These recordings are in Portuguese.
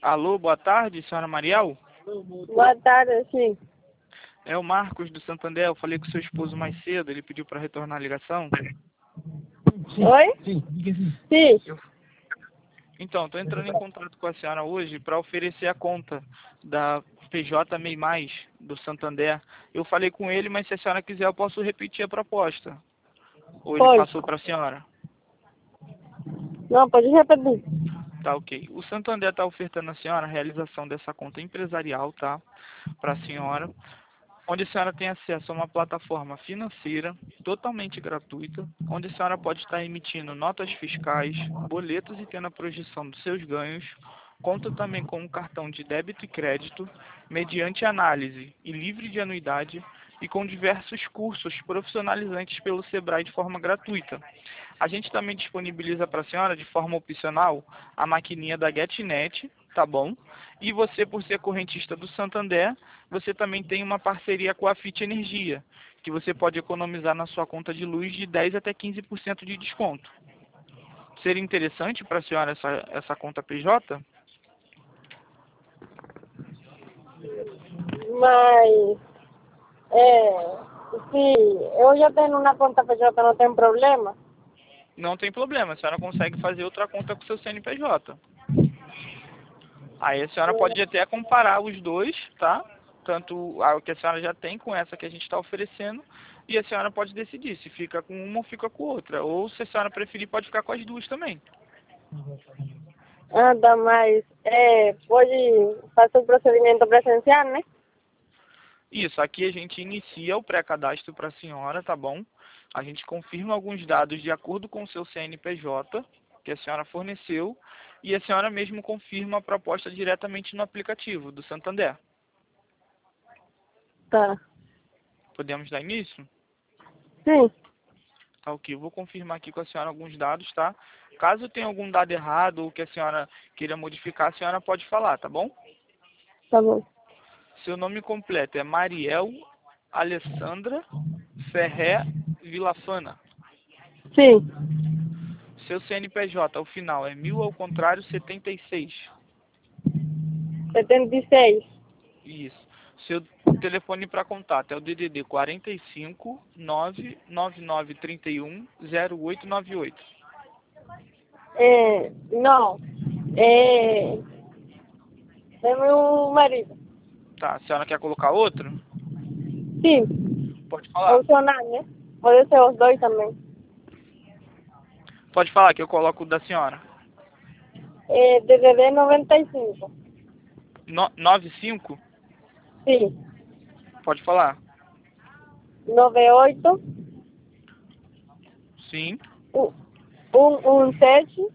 Alô, boa tarde, senhora Mariel? Boa tarde, sim. É o Marcos do Santander. Eu falei com seu esposo mais cedo, ele pediu para retornar a ligação. Oi? Sim, diga sim. Sim. Então, estou entrando em contato com a senhora hoje para oferecer a conta da PJ MEI Mais do Santander. Eu falei com ele, mas se a senhora quiser eu posso repetir a proposta. Ou ele Pode. passou para a senhora? Não, pode repetir. Tá, ok. O Santander está ofertando à senhora a realização dessa conta empresarial, tá? Para a senhora, onde a senhora tem acesso a uma plataforma financeira totalmente gratuita, onde a senhora pode estar emitindo notas fiscais, boletos e tendo a projeção dos seus ganhos. Conta também com um cartão de débito e crédito, mediante análise e livre de anuidade, e com diversos cursos profissionalizantes pelo Sebrae de forma gratuita. A gente também disponibiliza para a senhora, de forma opcional, a maquininha da GetNet, tá bom? E você, por ser correntista do Santander, você também tem uma parceria com a Fit Energia, que você pode economizar na sua conta de luz de 10 até 15% de desconto. Seria interessante para a senhora essa conta PJ? Mas, se eu já tenho uma conta PJ, não tem problema? Não tem problema, a senhora consegue fazer outra conta com o seu CNPJ. Aí a senhora pode até comparar os dois, tá? Tanto a que a senhora já tem com essa que a gente está oferecendo, e a senhora pode decidir se fica com uma ou fica com outra. Ou se a senhora preferir, pode ficar com as duas também. Ah, tá, mas, pode fazer o procedimento presencial, né? Isso, aqui a gente inicia o pré-cadastro para a senhora, tá bom? A gente confirma alguns dados de acordo com o seu CNPJ, que a senhora forneceu, e a senhora mesmo confirma a proposta diretamente no aplicativo do Santander. Tá. Podemos dar início? Sim, Tá, ok. Eu vou confirmar aqui com a senhora alguns dados, tá? Caso tenha algum dado errado ou que a senhora queira modificar, a senhora pode falar, tá bom? tá bom. Seu nome completo é Mariel Alessandra Ferré Vilafana. Sim, Seu CNPJ, ao final, é 1000 ao contrário 76. 76. Isso. Seu telefone para contato é o DDD 45 99931 0898. Não, é meu marido. Tá, a senhora quer colocar outro? Sim, Pode falar. opcional, né? Pode ser os dois também. Pode falar que eu coloco o da senhora. DDD 95. 95? Sim, Pode falar. 98 Sim. 117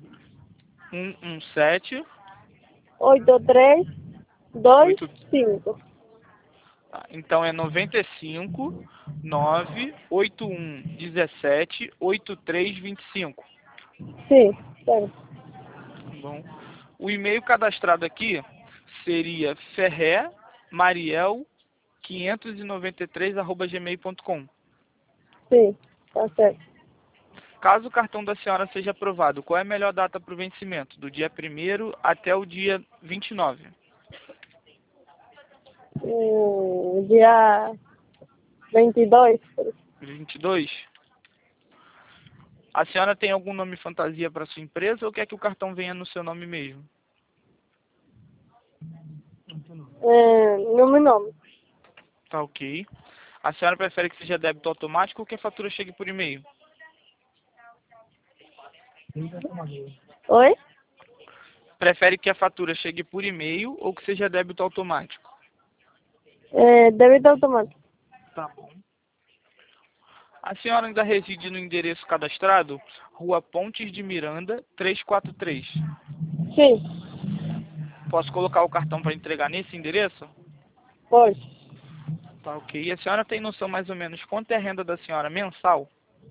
117 83 8. 25. Tá, então é 95 981 17 8325. Sim, certo. Tá bom. O e-mail cadastrado aqui seria ferremariel593@gmail.com. Sim, tá certo. Caso o cartão da senhora seja aprovado, qual é a melhor data para o vencimento? Do dia 1º até o dia 29. Dia 22. 22? A senhora tem algum nome fantasia para sua empresa ou quer que o cartão venha no seu nome mesmo? No meu nome. Tá, ok. A senhora prefere que seja débito automático ou que a fatura chegue por e-mail? Oi? Prefere que a fatura chegue por e-mail ou que seja débito automático? Débito automático. Tá bom. A senhora ainda reside no endereço cadastrado, Rua Pontes de Miranda, 343. Sim, Posso colocar o cartão para entregar nesse endereço? pode. Tá, ok. E a senhora tem noção mais ou menos quanto é a renda da senhora mensal?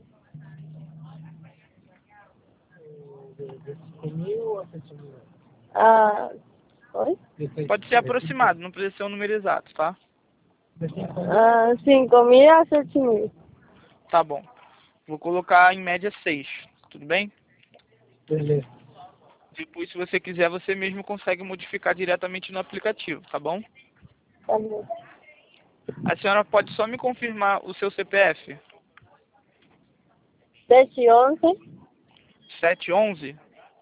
Ah, oi? Pode ser aproximado, não precisa ser um número exato, tá? 5.000 a 7.000. Tá bom. Vou colocar em média 6, tudo bem? Beleza. Depois, se você quiser, você mesmo consegue modificar diretamente no aplicativo, tá bom? Tá bom. A senhora pode só me confirmar o seu CPF? 711 711?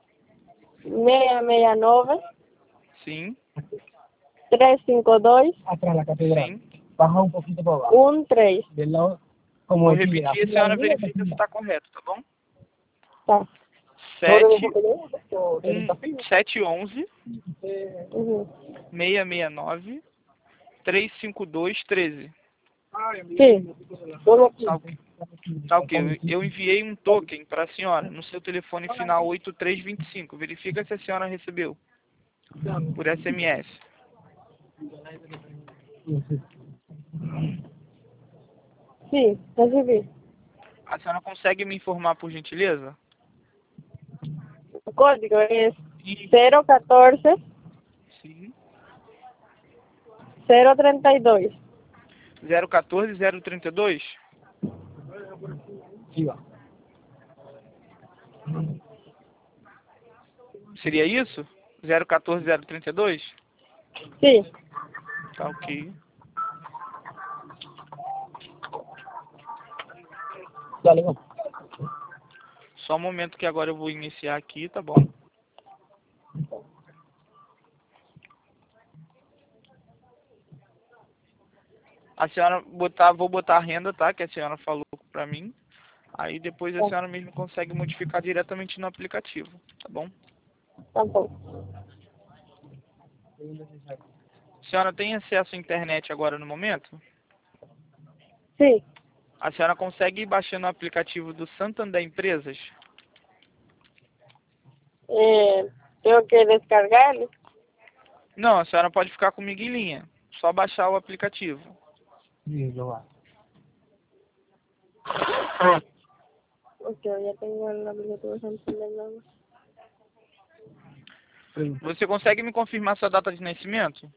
669 Sim, 352 Atrás la catedral. sim. Baja un poquito para abajo. 13. Del lado, como Vou decir, repetir, a así senhora arriba, verifica se está correto, tá bom? Tá. 711 Uhum. 669 352 13. Sim. Tá ok. Tá ok. Eu enviei um token para a senhora no seu telefone final 8325. Verifica se a senhora recebeu por SMS. Sim, recebi. A senhora consegue me informar, por gentileza? O código é E 014 sim. 032. 014 032? Sí, va. Seria isso? 014 032? Sim. Tá ok. Dale, vamos. Só um momento que agora eu vou iniciar aqui, tá bom? A senhora vou botar a renda, tá? Que a senhora falou pra mim. Aí depois a senhora mesmo consegue modificar diretamente no aplicativo, tá bom? Tá bom. A senhora tem acesso à internet agora no momento? Sim. A senhora consegue ir baixando o aplicativo do Santander Empresas? Tenho que descargar ele? Não, a senhora pode ficar comigo em linha. Só baixar o aplicativo. Sí, lo va. Ok, ya tengo el aplicativo Santander Nova. Você consegue me confirmar sua data de nascimento?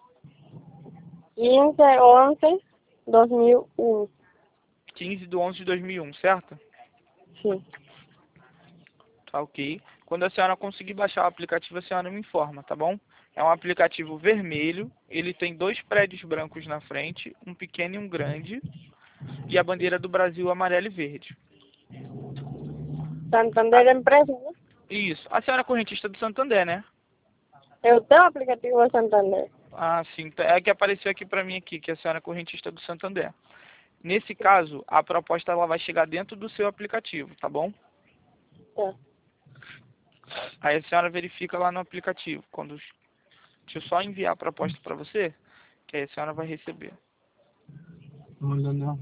15/11/2001. 15 de 11 de 2001, certo? Sim. Tá ok. Quando a senhora conseguir baixar o aplicativo, a senhora me informa, tá bom? É um aplicativo vermelho, ele tem 2 prédios brancos na frente, um pequeno e um grande, e a bandeira do Brasil amarela e verde. Santander Empresa, né? Isso. A senhora é correntista do Santander, né? Eu tenho o aplicativo Santander. Ah, sim. É que apareceu aqui pra mim aqui, que a senhora é correntista do Santander. Nesse caso, a proposta ela vai chegar dentro do seu aplicativo, tá bom? Tá. Aí a senhora verifica lá no aplicativo. Deixa eu só enviar a proposta para você, que aí a senhora vai receber. No, no, no.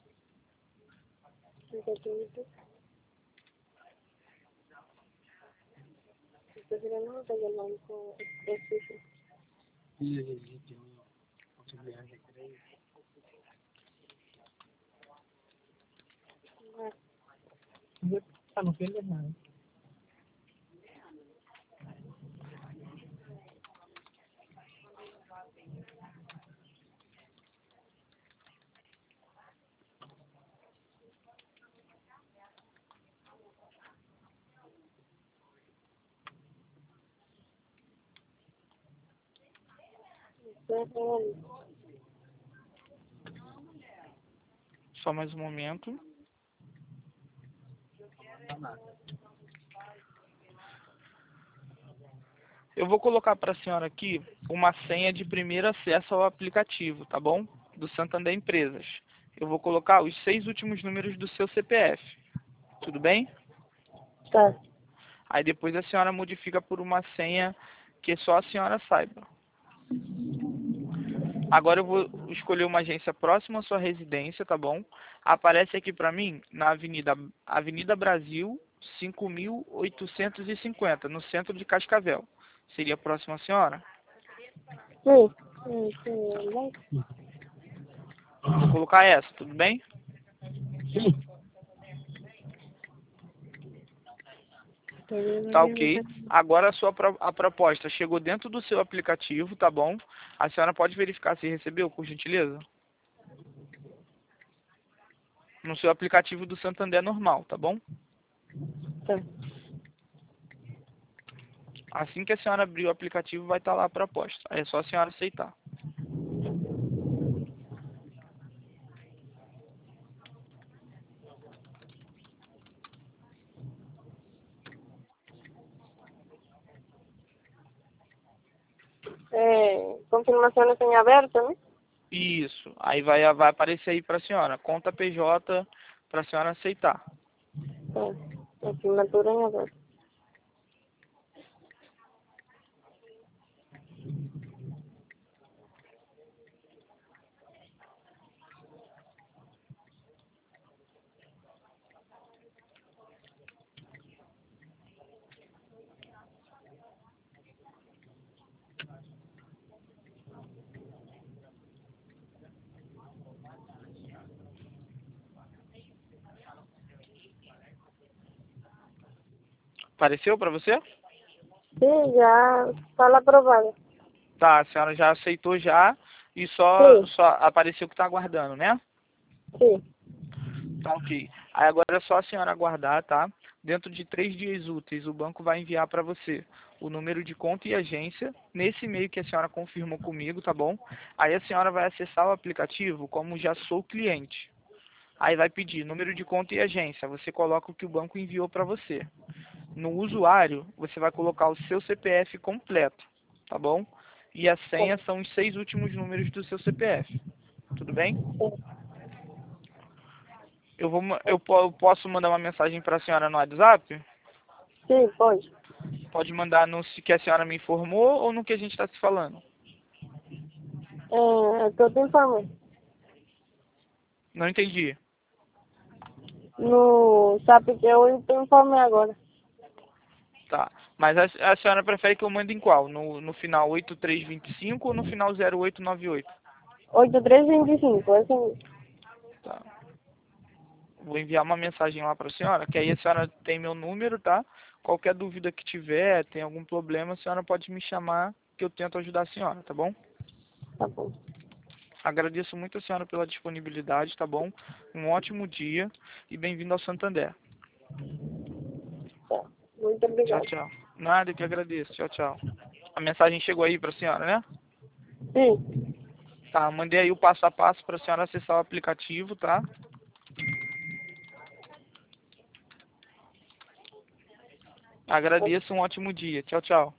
Aplicativo. Prefiero no tengo el banco específico. Sí, sí, sí, tiene posibilidades de crédito. No pierdes nada. Só mais um momento. Eu vou colocar para a senhora aqui uma senha de primeiro acesso ao aplicativo, tá bom? Do Santander Empresas. Eu vou colocar os 6 últimos números do seu CPF. Tudo bem? Tá. Aí depois a senhora modifica por uma senha que só a senhora saiba. Agora eu vou escolher uma agência próxima à sua residência, tá bom? Aparece aqui para mim na Avenida Brasil, 5.850, no centro de Cascavel. Seria próximo à senhora? Sim. Sim. Vou colocar essa, tudo bem? Sí. Tá ok. Agora a proposta chegou dentro do seu aplicativo, tá bom? A senhora pode verificar se recebeu, por gentileza? No seu aplicativo do Santander normal, tá bom? Tá. Assim que a senhora abrir o aplicativo, vai estar lá a proposta. Aí é só a senhora aceitar. Confirmações em aberto, né? Isso. Aí vai aparecer aí para a senhora. Conta PJ para a senhora aceitar. Assinatura em aberto. Apareceu para você? Sim, já fala aprovado. Tá, a senhora já aceitou já e só Sim, apareceu que está aguardando, né? sim. Tá ok. Aí agora é só a senhora aguardar, tá? Dentro de 3 dias úteis, o banco vai enviar para você o número de conta e agência, nesse e-mail que a senhora confirmou comigo, tá bom? Aí a senhora vai acessar o aplicativo como já sou cliente. Aí vai pedir número de conta e agência. Você coloca o que o banco enviou para você. No usuário, você vai colocar o seu CPF completo, tá bom? E a senha são os 6 últimos números do seu CPF. Tudo bem? Eu posso mandar uma mensagem para a senhora no WhatsApp? Sim, pode. Pode mandar no que a senhora me informou ou no que a gente está se falando? Estou te informando. Não entendi. No SAP que eu te informei agora. Tá. Mas a senhora prefere que eu mande em qual? No final 8325 ou no final 0898? 8325, assim. Tá. Vou enviar uma mensagem lá para a senhora, que aí a senhora tem meu número, tá? Qualquer dúvida que tiver, tem algum problema, a senhora pode me chamar que eu tento ajudar a senhora, tá bom? Tá bom. Agradeço muito a senhora pela disponibilidade, tá bom? Um ótimo dia e bem-vindo ao Santander. Tá. Muito Tchau, obrigado. tchau. Nada, eu que agradeço. Tchau, tchau. A mensagem chegou aí para a senhora, né? Sim. Tá, mandei aí o passo a passo para a senhora acessar o aplicativo, tá? Agradeço, um ótimo dia. Tchau, tchau.